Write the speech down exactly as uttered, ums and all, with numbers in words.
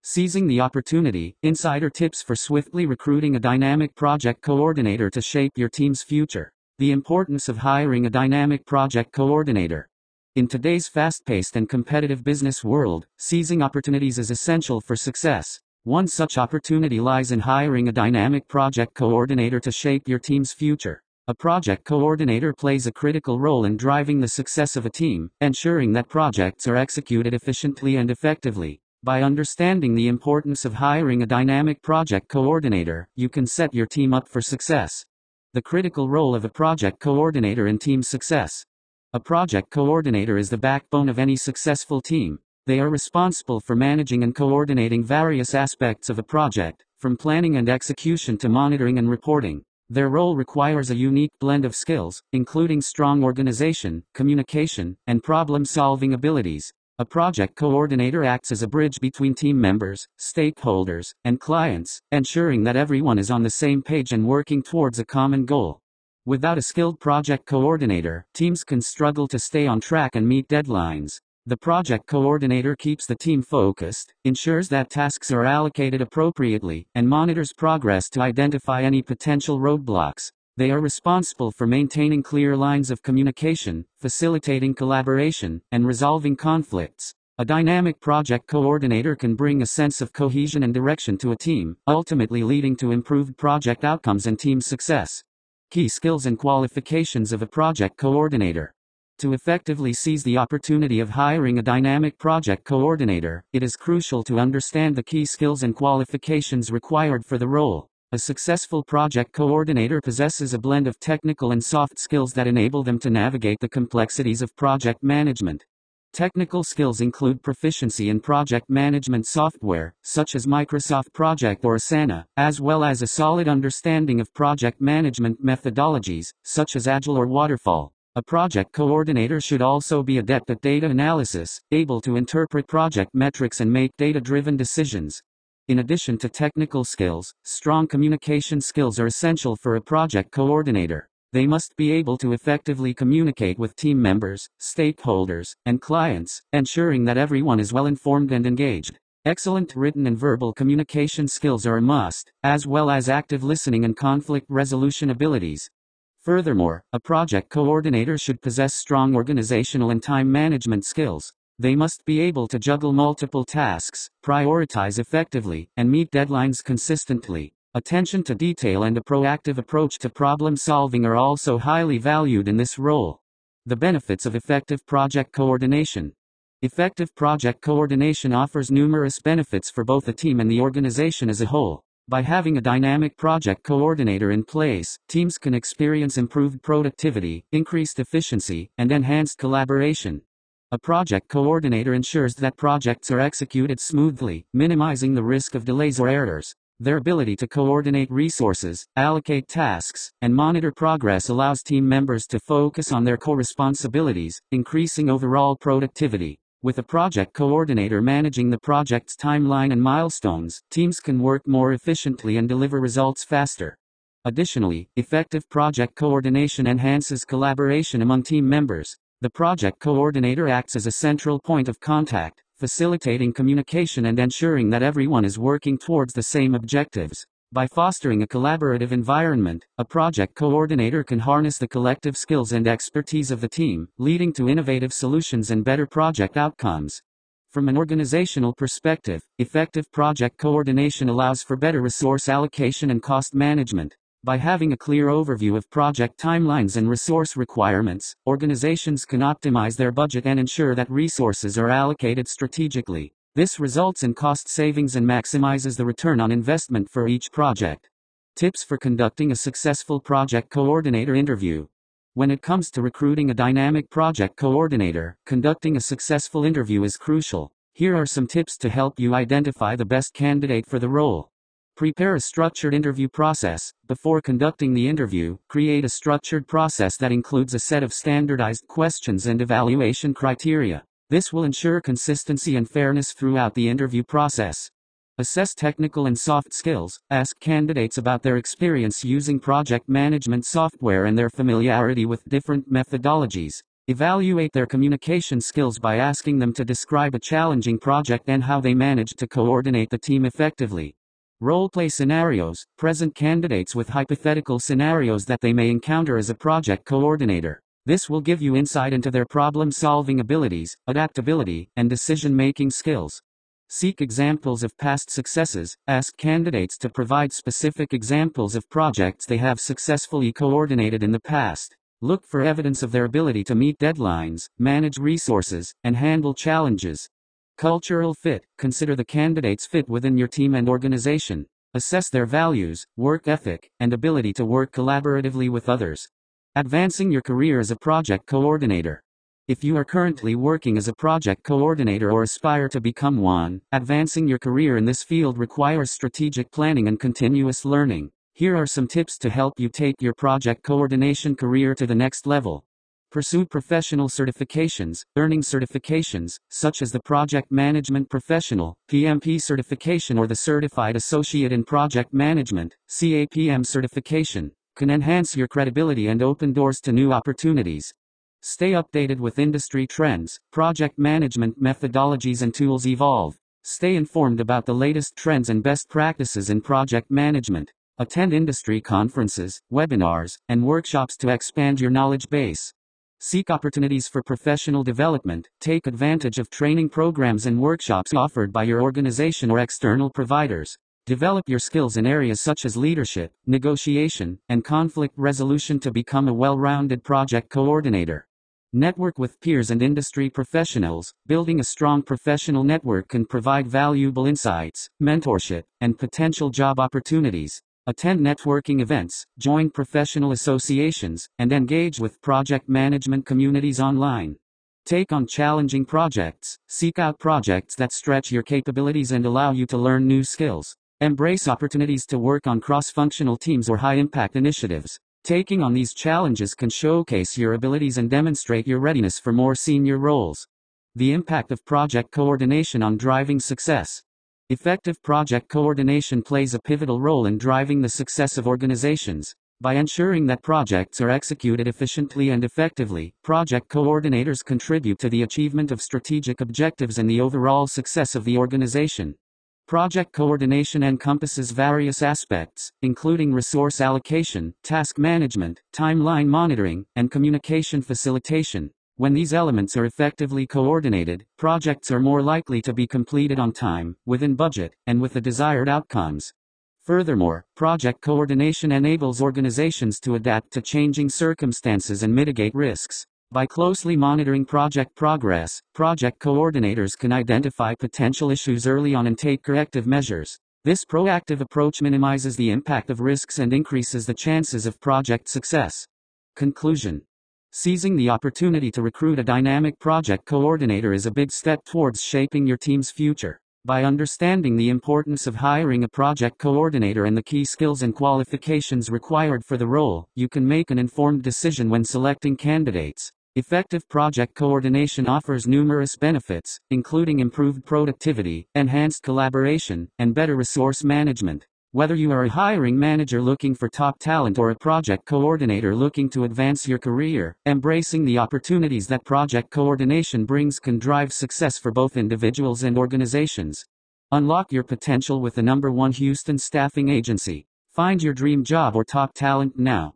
Seizing the opportunity, insider tips for swiftly recruiting a dynamic project coordinator to shape your team's future. The importance of hiring a dynamic project coordinator. In today's fast-paced and competitive business world, seizing opportunities is essential for success. One such opportunity lies in hiring a dynamic project coordinator to shape your team's future. A project coordinator plays a critical role in driving the success of a team, ensuring that projects are executed efficiently and effectively. By understanding the importance of hiring a dynamic project coordinator, you can set your team up for success. The critical role of a project coordinator in team success. A project coordinator is the backbone of any successful team. They are responsible for managing and coordinating various aspects of a project, from planning and execution to monitoring and reporting. Their role requires a unique blend of skills, including strong organization, communication, and problem-solving abilities. A project coordinator acts as a bridge between team members, stakeholders, and clients, ensuring that everyone is on the same page and working towards a common goal. Without a skilled project coordinator, teams can struggle to stay on track and meet deadlines. The project coordinator keeps the team focused, ensures that tasks are allocated appropriately, and monitors progress to identify any potential roadblocks. They are responsible for maintaining clear lines of communication, facilitating collaboration, and resolving conflicts. A dynamic project coordinator can bring a sense of cohesion and direction to a team, ultimately leading to improved project outcomes and team success. Key skills and qualifications of a project coordinator. To effectively seize the opportunity of hiring a dynamic project coordinator, it is crucial to understand the key skills and qualifications required for the role. A successful project coordinator possesses a blend of technical and soft skills that enable them to navigate the complexities of project management. Technical skills include proficiency in project management software, such as Microsoft Project or Asana, as well as a solid understanding of project management methodologies, such as Agile or Waterfall. A project coordinator should also be adept at data analysis, able to interpret project metrics and make data-driven decisions. In addition to technical skills, strong communication skills are essential for a project coordinator. They must be able to effectively communicate with team members, stakeholders, and clients, ensuring that everyone is well informed and engaged. Excellent written and verbal communication skills are a must, as well as active listening and conflict resolution abilities. Furthermore, a project coordinator should possess strong organizational and time management skills. They must be able to juggle multiple tasks, prioritize effectively, and meet deadlines consistently. Attention to detail and a proactive approach to problem solving are also highly valued in this role. The benefits of effective project coordination. Effective project coordination offers numerous benefits for both the team and the organization as a whole. By having a dynamic project coordinator in place, teams can experience improved productivity, increased efficiency, and enhanced collaboration. A project coordinator ensures that projects are executed smoothly, minimizing the risk of delays or errors. Their ability to coordinate resources, allocate tasks, and monitor progress allows team members to focus on their core responsibilities, increasing overall productivity. With a project coordinator managing the project's timeline and milestones, teams can work more efficiently and deliver results faster. Additionally, effective project coordination enhances collaboration among team members. The project coordinator acts as a central point of contact, facilitating communication and ensuring that everyone is working towards the same objectives. By fostering a collaborative environment, a project coordinator can harness the collective skills and expertise of the team, leading to innovative solutions and better project outcomes. From an organizational perspective, effective project coordination allows for better resource allocation and cost management. By having a clear overview of project timelines and resource requirements, organizations can optimize their budget and ensure that resources are allocated strategically. This results in cost savings and maximizes the return on investment for each project. Tips for conducting a successful project coordinator interview. When it comes to recruiting a dynamic project coordinator, conducting a successful interview is crucial. Here are some tips to help you identify the best candidate for the role. Prepare a structured interview process. Before conducting the interview, create a structured process that includes a set of standardized questions and evaluation criteria. This will ensure consistency and fairness throughout the interview process. Assess technical and soft skills. Ask candidates about their experience using project management software and their familiarity with different methodologies. Evaluate their communication skills by asking them to describe a challenging project and how they managed to coordinate the team effectively. Role-play scenarios. Present candidates with hypothetical scenarios that they may encounter as a project coordinator. This will give you insight into their problem-solving abilities, adaptability, and decision-making skills. Seek examples of past successes. Ask candidates to provide specific examples of projects they have successfully coordinated in the past. Look for evidence of their ability to meet deadlines, manage resources, and handle challenges. Cultural fit. Consider the candidate's fit within your team and organization. Assess their values, work ethic, and ability to work collaboratively with others. Advancing your career as a project coordinator. If you are currently working as a project coordinator or aspire to become one, advancing your career in this field requires strategic planning and continuous learning. Here are some tips to help you take your project coordination career to the next level. Pursue professional certifications. Earning certifications, such as the Project Management Professional, P M P certification, or the Certified Associate in Project Management, C A P M certification, can enhance your credibility and open doors to new opportunities. Stay updated with industry trends. Project management methodologies and tools evolve. Stay informed about the latest trends and best practices in project management. Attend industry conferences, webinars, and workshops to expand your knowledge base. Seek opportunities for professional development. Take advantage of training programs and workshops offered by your organization or external providers. Develop your skills in areas such as leadership, negotiation, and conflict resolution to become a well-rounded project coordinator. Network with peers and industry professionals. Building a strong professional network can provide valuable insights, mentorship, and potential job opportunities. Attend networking events, join professional associations, and engage with project management communities online. Take on challenging projects. Seek out projects that stretch your capabilities and allow you to learn new skills. Embrace opportunities to work on cross-functional teams or high-impact initiatives. Taking on these challenges can showcase your abilities and demonstrate your readiness for more senior roles. The impact of project coordination on driving success. Effective project coordination plays a pivotal role in driving the success of organizations. By ensuring that projects are executed efficiently and effectively, project coordinators contribute to the achievement of strategic objectives and the overall success of the organization. Project coordination encompasses various aspects, including resource allocation, task management, timeline monitoring, and communication facilitation. When these elements are effectively coordinated, projects are more likely to be completed on time, within budget, and with the desired outcomes. Furthermore, project coordination enables organizations to adapt to changing circumstances and mitigate risks. By closely monitoring project progress, project coordinators can identify potential issues early on and take corrective measures. This proactive approach minimizes the impact of risks and increases the chances of project success. Conclusion. Seizing the opportunity to recruit a dynamic project coordinator is a big step towards shaping your team's future. By understanding the importance of hiring a project coordinator and the key skills and qualifications required for the role, you can make an informed decision when selecting candidates. Effective project coordination offers numerous benefits, including improved productivity, enhanced collaboration, and better resource management. Whether you are a hiring manager looking for top talent or a project coordinator looking to advance your career, embracing the opportunities that project coordination brings can drive success for both individuals and organizations. Unlock your potential with the number one Houston staffing agency. Find your dream job or top talent now.